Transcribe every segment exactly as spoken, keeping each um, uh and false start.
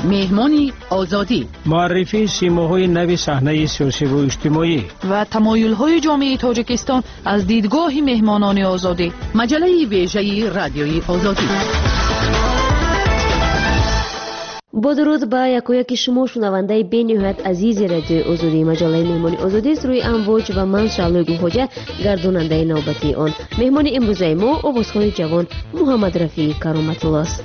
مهمانی آزادی، معرفی سیماهای نو صحنه سیاسی و اجتماعی و تمایل‌های جامعه تاجیکستان از دیدگاه مهمانان آزادی. مجله ویژه رادیوی آزادی. با درود به یکایک شما شنونده بین‌نهایت عزیز رادیو آزادی. مجله مهمانی آزادی است روی امواج و من شعله گوهجه گرداننده نوبتی آن. مهمان امروز ما آوازخوان جوان محمد رفیع کرامت الله است.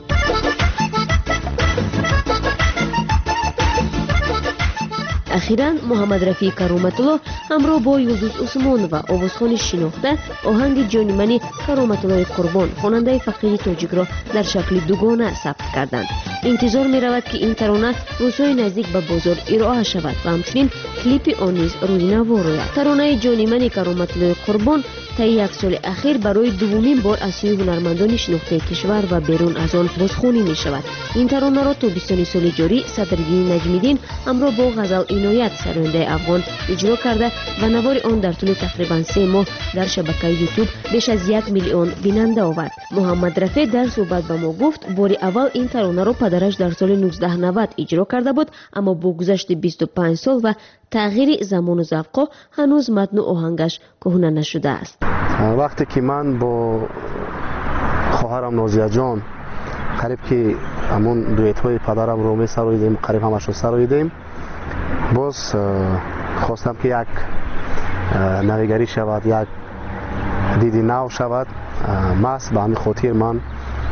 اخیراً محمد رفیع کرامت الله همراه با یلدوز عثمان و آوازخوان شناخته آهنگ جانی منی کرامت الله قربان خواننده فقیر تاجیک را در شکل دوگانه ثبت کردند. انتظار می رود که این ترانه روزهای نزدیک به بازار ارائه شود و همچنین کلیپ آن نیز روی نوا روید. ترانه جانی منی کرامت الله قربان طی یک سال اخیر برای دومین بار از سوی هنرمندان شناخته کشور و بیرون از آن بازخوانی می شود. این ترانه را تابستان سال جاری صدرالدین نجمیدین همراه با غزل عنایت سرآینده افغان اجرا کرده و نوار آن در طول تقریبا سه ماه در شبکه یوتیوب بیش از یک میلیون بیننده آورد. محمد رفیع در صحبت با ما گفت بار اول این ترانه را پدرش در سال نوزده نود اجرا کرده بود، اما با گذشت بیست و پنج سال و تغییر زمان و ذوق هنوز متن و آهنگش کهنه نشده است. وقتی که من با خواهرم نازیه جان قریب که همون دویت های پدرم رو می سراییدیم، قریب همش رو سراییدیم، باز خواستم که یک نویگری شود، یک دیدی نو شود. ماست به همین خاطر من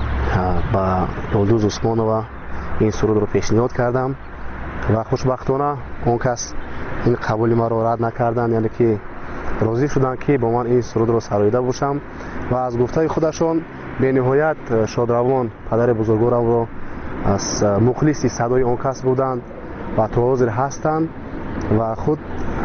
با یلدوز عثمان و این سرود رو پیشنهاد کردم و خوشبختانه اون کس این قبولی ما رو رد نکردن، یعنی که راضی شدن که با من این سرود رو سراییده باشم و از گفته خودشون به نهایت شادروان پدر بزرگوارم رو از مخلصی صدای اون کس بودند و تا حاضر هستند و خود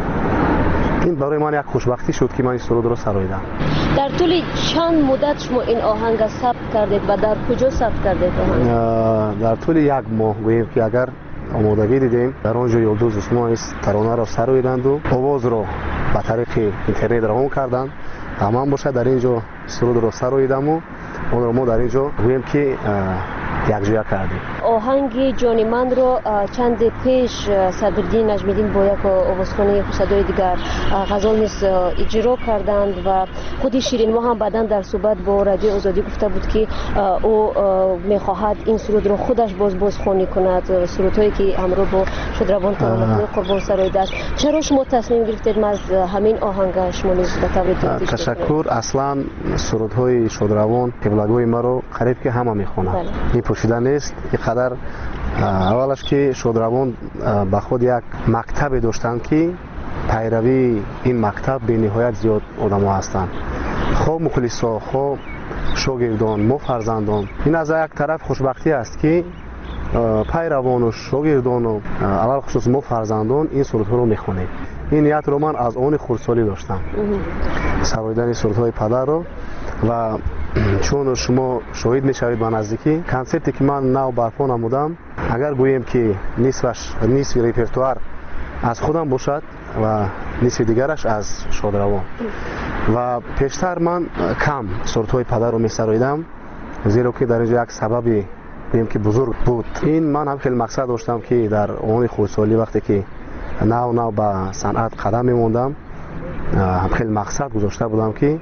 این برای من یک خوشبختی شد که من این سرود رو سراییدم. در طول چند مدت شما این آهنگ ثبت کردید و در کجا ثبت کردید؟ در طول یک ماه گوییم که اگر آمادگی دیدیم در آنجا یلدوز عثمان ترانه را سراییدند و آواز را به طریق اینترنت روان کردند. تمام باشه در اینجا سرود را سراییدم و اون را ما در اینجا گوییم که یک جویا کردیم. آهنگ جانی من رو چند پیش صدرالدین نجمیدین با یک آوازخوان صدای دیگر غزل نیز اجرا کردند و خودی شیرین ما هم بعداً در صحبت با رادیو آزادی گفته بود که او میخواهد این سرود رو خودش باز بازخوانی کند، سرودهایی که همراه با شادروان کرامت قربان سراییده است. چرا شما تصمیم گرفتید از همین آهنگ شما نیز به طور تشکر. اصلا سرودهای شادروان قبلگوی ما رو قریب که همه میخوانند، این پوشیده نیست. اینقدر اولش که شادروان به خود یک مکتب داشتند که پیروی این مکتب به نهایت زیاد آدم ها هستند، خواه مخلصا خواه شاگردان ما فرزندان. این از یک طرف خوشبختی است که پیروان و شاگردان و اول خصوص ما فرزندان این سرودها رو میخونیم. این نیت رو من از آن خردسالی داشتم، سراییدن سرودهای پدر رو، و چون شما شاهد میشوید به نزدیکی کنسرتی که من نو برپا نمودم، اگر گوییم که نصفش نصف ریپرتوار از خودم باشد و نصف دیگرش از شادروان و پیشتر من کم سرودهای پدر رو میسراییدم، زیرا که در اینجا یک سببی گوییم که بزرگ بود. این من هم خیلی مقصد داشتم که در آن خردسالی وقتی که نو نو به صنعت قدم میموندم هم خیلی مقصد گذاشته بودم که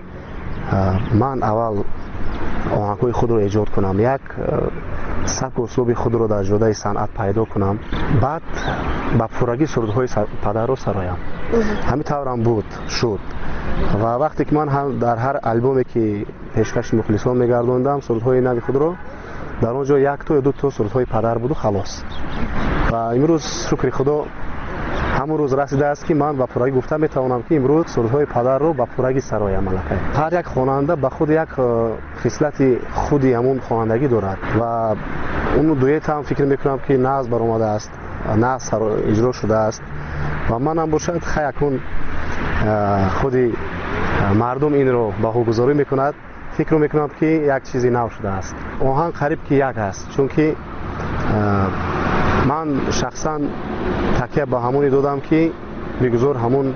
من اول آهنگ‌های خود رو ایجاد کنم، یک سبک و اسلوب خود رو در جاده صنعت پیدا کنم، بعد با پورگی سرودهای پدر رو سرایم. همین طورم بود شد و وقتی که من هم در هر البومی که پیشکش مخلصان میگردوندم سرودهای نوی خود رو، در اونجا یک تا یا دو تا سرودهای پدر بود و خلاص. و امروز شکر خدا همون روز رسیده است که من با پورگی گفتم میتوانم که امروز سرودهای پدر رو با پورگی سرایم. ملکه هر یک خواننده به خود یک خصلت خودی همون خوانندگی دارد و اون دویت هم فکر میکنم که ناز برآمده است، ناز اجرا شده است و من هم باشد خیلی خودی مردم این رو بهوگذاری میکند، فکر میکنم که یک چیزی نو شده است. آهنگ قریب که یک است، چون که من شخصا تکیه به همونی دادم که بگذار همون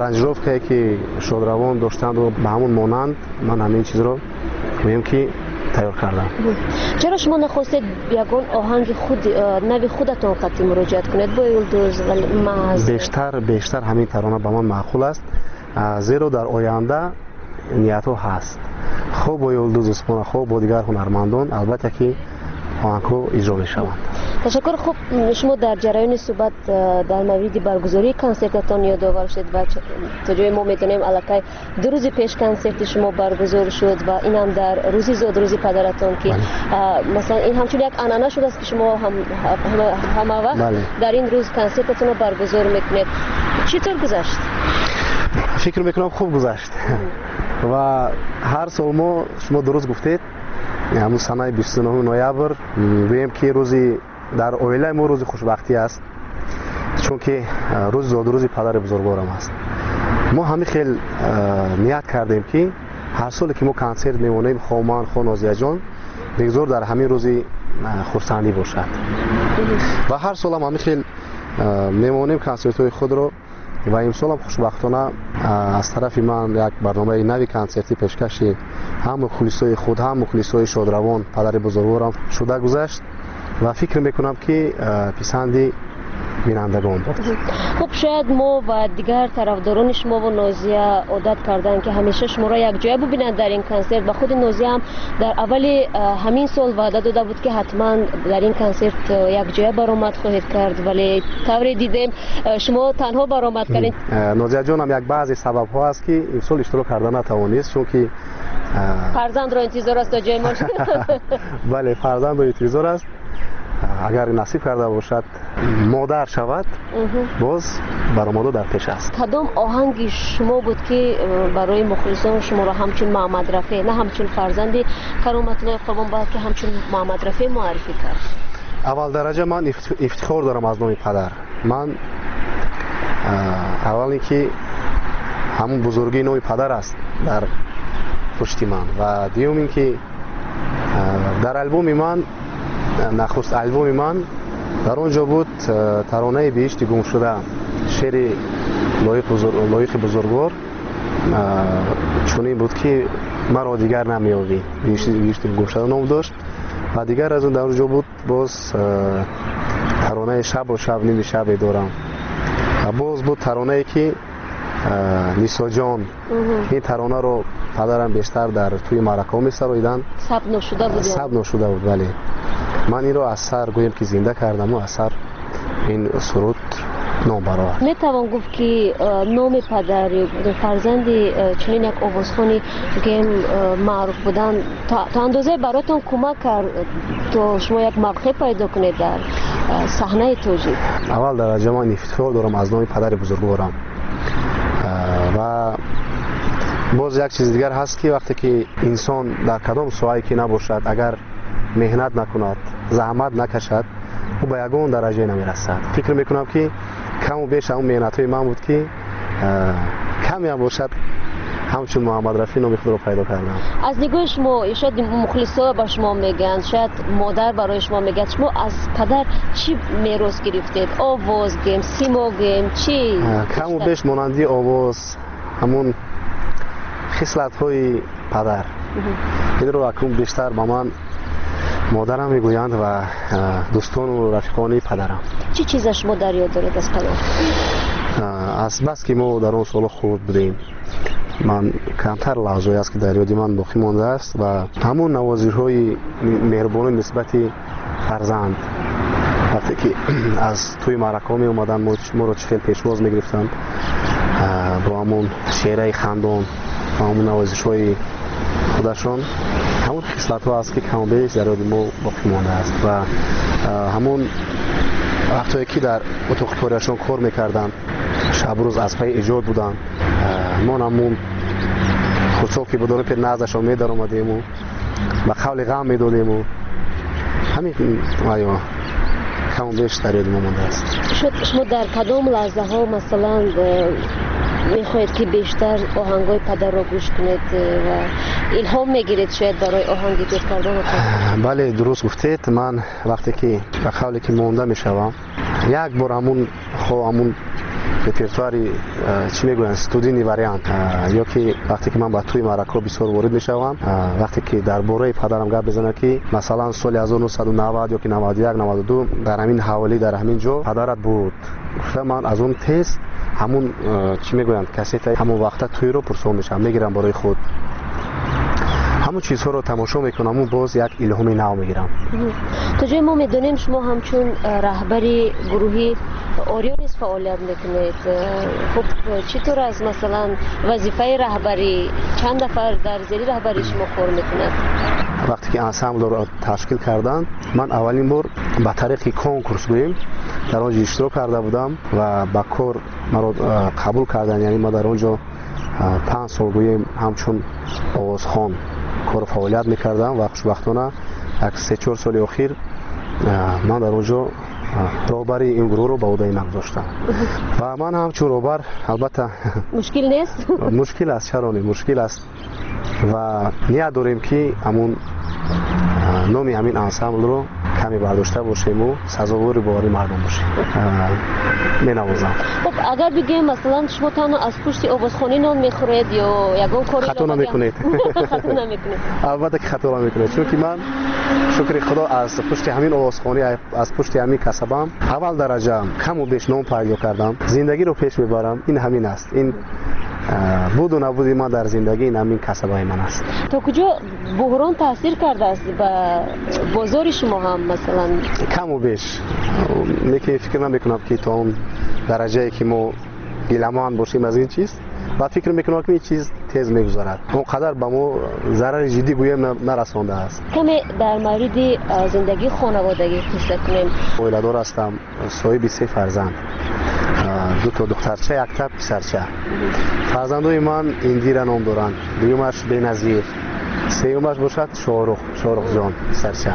ارنجروف که شادروان داشتند و به همون مانند من همین چیز رو میگم که تیار کردم. چرا شما نخواستید یگان آهنگ خود نوی خودتان قطعی مراجعت کنید با یلدوز و محض؟ بیشتر بیشتر همین ترانه به من معقول است، زیرا در آینده نیت ها هست خوب با یلدوز اسپونا خوب با دیگر هنرمندان البته که آهنگ‌ها اجرا می‌شوند. تشکر. خوب شما در جریان صحبت در مورد برگزاری کنسرتتان یادآور شد و تا جای ما می‌دونیم الکی دو روز پیش کنسرت شما برگزار شد و این هم در روزی زاد روزی پدرتان که مثلا این همچون یک عنعنه شده است که شما هم همه وقت بله. در این روز کنسرتتان رو برگزار میکنید. چطور گذشت؟ فکر میکنم خوب گذشت و هر سال ما شما درست گفتید همون سنه بیست و نه نوامبر گویم که روزی در اویله ما روز خوشبختی است، چون که روز زاد روزی پدر بزرگوارم است. ما همین خیلی نیت کردیم که هر سال که ما کنسرت میمونیم خومان خو نازیه جان بگذار در همین روزی خرسندی باشد و هر سال هم همین خیلی میمونیم کنسرت های خود رو و امسال هم خوشبختانه از طرف من یک برنامه نوی کنسرتی پیشکش هم مخلصای خود هم مخلصای شادروان پدر بزرگوارم شده گذشت و فکر میکنم که پسندی بینندگان بود. خب شاید ما و دیگر طرفداران شما و نازیه عادت کردن که همیشه شما را یک جای ببینند در این کنسرت و خود نازیه هم در اول همین سال وعده داده بود که حتما در این کنسرت یک جای برآمد خواهید کرد، ولی طوری دیدیم شما تنها برآمد کردید. نازیه جان هم یک بعضی سبب ها است که این سال اشتراک کردن نتوانست، چون که فرزند را انتظار است تا جای ما. بله فرزند را انتظار است، اگر نصیب کرده باشد مادر شود باز برآمده در پیش است. کدام آهنگ شما بود که برای مخلصان شما را همچون محمد رفیع نه همچون فرزند کرامت الله قربان بلکه همچون محمد رفیع معرفی کرد؟ اول درجه من افتخار دارم از نام پدر. من اول اینکه همون بزرگی نام پدر است در پشت من و دیوم اینکه در البوم من نخست البوم من در اونجا بود ترانه بهشت گم شده شعر لایق بزرگ لایق بزرگوار چونین بود که مرا دیگر نمیابی بهشت بهشت گم شده نام داشت و دیگر از اون در اونجا بود باز ترانه شب و شب نیم شب دارم و باز بود ترانه که نیسا جان. این ترانه رو پدرم بیشتر در توی معرکه می سراییدن ثبت نشده بود ثبت نشده بود ولی من این رو از سر گویم که زنده کردم و از سر این سرود نام برآورد. می توان گفت که نام پدر فرزند چنین یک آوازخوانی که معروف بودن تا اندازه براتون کمک کرد تا شما یک موقع پیدا کنید در صحنه توجیه؟ اول درجه من افتخار دارم از نام پدر بزرگوارم و باز یک چیز دیگر هست که وقتی که انسان در کدام سوایی که نباشد اگر مهنت نکند زحمت نکشد او به یگان درجه نمیرسد. فکر میکنم که کم و بیش اون مهنت های من بود که کمی هم باشد همچون محمد رفیع نام خود رو پیدا کردم. از نگاه شما شاید مخلصا با شما میگن شاید مادر برای شما میگه شما از پدر چی میراث گرفتید؟ آواز گیم سیما گیم چی؟ کم و بیش مانندی آواز همون خصلت های پدر این رو اکنون بیشتر با من مادرم میگویند و دوستان و رفیقانی پدرم. چی چیز شما در یاد دارید از پدر؟ از بس که ما در اون سال خود بودیم من کمتر لحظه‌ای است که در یاد من باقی مانده است و همون نوازش‌های مهربانی نسبت فرزند وقتی که از توی معرکه می اومدن ما رو چخیل پیشواز میگرفتن با همون شعرهای خندان و همون نوازش‌های خودشان همون خصلت ها است که کم و بیش در یاد ما باقی مانده است و همون وقتی که در اتاق کاریشان کار میکردن شب روز از پای ایجاد بودن ما همون خودشو که بدون پیر نازشان میدار آمدیم و با قول غم میدادیم و همین آیا کم و بیش در یاد ما مانده است. شما در کدام لحظه ها مثلا میخواید که بیشتر آهنگای پدر را گوش کنید و الهام میگیرید شاید برای آهنگی تیر کردن؟ بله درست گفتید. من وقتی که به قولی که مانده میشوم یک بار همون خو همون رپرتواری چی میگوین استودینی واریانت یا که وقتی که من با توی معرکه بسیار وارد میشوم وقتی که در باره پدرم گپ بزنه که مثلا سال هزار و نهصد و نود یا که نود و یک نود و دو در همین حوالی در همین جا پدرت بود من از اون تست همون چی میگویند کاسیت همون وقتا توی رو پرسون میشم میگیرم برای خود همون چیزها رو تماشا میکنم و باز یک الهامی نو میگیرم. تا جای ما میدونیم شما همچون رهبری گروهی اوریونیس فعالیت میکنید. خب چطور از مثلا وظیفه رهبری چند نفر در زیر رهبری شما کار میکنند؟ وقتی که انسامبل رو تشکیل کردن من اولین بار با طریق کنکورس گوییم در اونجا اشتراک کرده بودم و با کار مرا قبول کردن. یعنی ما در اونجا پنج سال گوییم همچون آوازخوان کار فعالیت میکردم و خوشبختانه یک سه چهار سال اخیر من در اونجا رهبری این گروه رو به عهده من گذاشتم و من همچون رهبر البته مشکل نیست؟ مشکل است، چرا نه مشکل است و نیت داریم که همون نام همین انسامبل رو کمی برداشته باشیم و سزاوار باوری مردم باشیم. می نوازم. خب اگر بگیم مثلا شما تنها از پشت آوازخوانی نان میخورید یا یگان کاری خطا نمیکنید؟ خطا نمیکنید؟ البته که خطا نمیکنید چون که من شکر خدا از پشت همین آوازخوانی از پشت همین کسبم اول درجه کم و بیش نام پیدا کردم. زندگی رو پیش میبرم. این همین است. این بود و نبودی ما در زندگی این همین کسبای من است. تا کجا بحران تاثیر کرده است به بازار شما هم مثلا؟ کم و بیش میگه فکر نمیکنم که تا اون درجه که ما گیلمان باشیم از این چیز و فکر میکنم که این چیز تیز میگذرد اونقدر به ما ضرر جدی گویم نرسانده است. کمی در مورد زندگی خانوادگی قصه کنیم. اویلادار هستم، صاحب سه فرزند، دو تا دخترچه یک تا پسرچه. فرزندای من اندیره نام دارند، دومش بنظیر، سومش باشد شاهرخ شاهرخ جان پسرچه.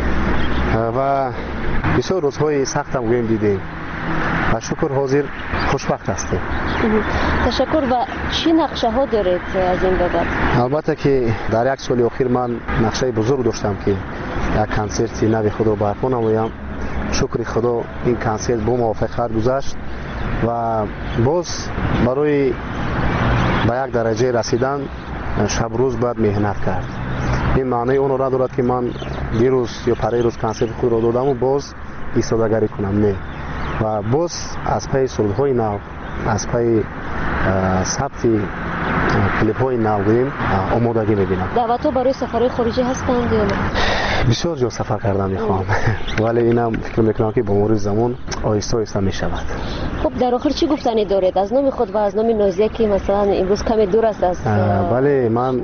و بسیار روزهای سخت هم گویم دیدیم و شکر حاضر خوشبخت هستیم. تشکر. و چی نقشه ها دارید از این به بعد؟ البته که در یک سال اخیر من نقشه بزرگ داشتم که یک کنسرتی نوی خود رو برپا نمایم. شکر خدا این کنسرت با موفقیت گذشت و باز برای به یک درجه رسیدن شب روز باید مهنت کرد. این معنی اون را دارد که من دیروز یا پری روز کنسرت خود را دادم و باز ایستادگی کنم نه و باز از پی سرودهای نو از پی ثبت کلیپ های نو گوییم آمادگی میبینم. دعوت ها برای سفرهای خارجی هستند یا نه؟ بسیار جا سفر کردم میخوام ولی اینم فکر میکنم که با مرور زمان آهسته آهسته میشود. خب در آخر چی گفتنی دارید از نام خود و از نام نازیه که مثلا امروز کمی دور است از بله من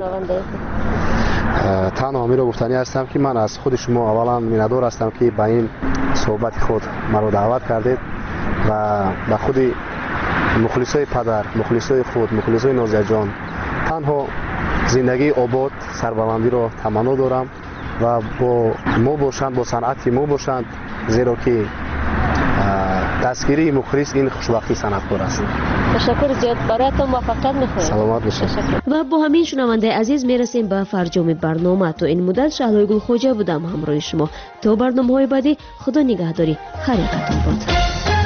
تنها همین رو گفتنی هستم که من از خود شما اولا میندار هستم که به این صحبت خود مرا دعوت کردید و به خود مخلصای پدر، مخلصای خود، مخلصای نازیه جان تنها زندگی آباد سربلندی رو تمنا دارم و با ما باشند با صنعت ما باشند زیرا که دستگیری مخلص این خوشبختی صنعتکار است. تشکر زیاد برایتان موفقیت می‌خوایم. سلامت باشید. و با همین شنونده عزیز میرسیم به فرجام برنامه. تو این مدت شهلای گلخوجه بودم همراه شما. تا برنامه‌های بعدی خدا نگهداری. خیرتون باد.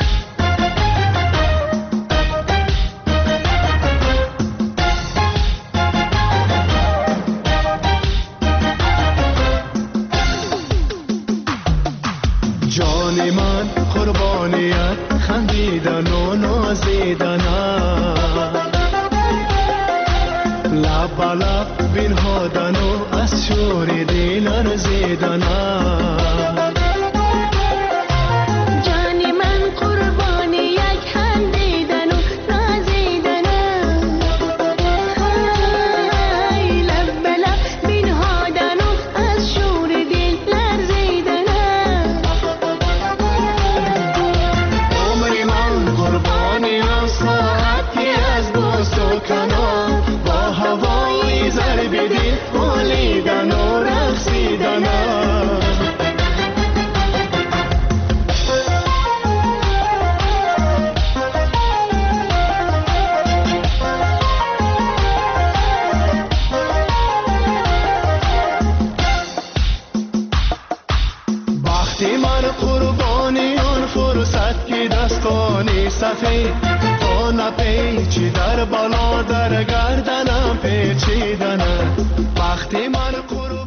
جان من قربانیت خندیدن و نازیدن لب لب بنهادن و از شور دل لرزیدن جان من قربان یک خندیدن و نازیدن های لب لب بنهادن و از شور دل لرزیدن عمر من قربانی آن ساعتی از دوست و کنار با هوای ضرب دل بولیدن و رقصیدن وقتی من قربانی آن فرصت که دستانی سفید جان پیچی در بالا در گردنم پیچیدنه وقتی من قربان